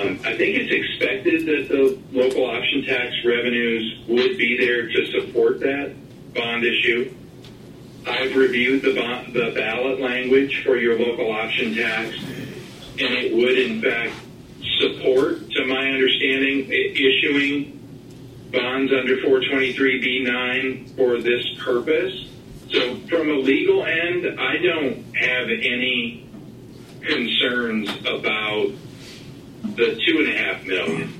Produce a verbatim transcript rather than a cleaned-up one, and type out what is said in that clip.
Um, I think it's expected that the local option tax revenues would be there to support that bond issue. I've reviewed the, bond, the ballot language for your local option tax, and it would, in fact, support, to my understanding, issuing bonds under four twenty-three B nine for this purpose. So from a legal end, I don't have any concerns about the two and a half million.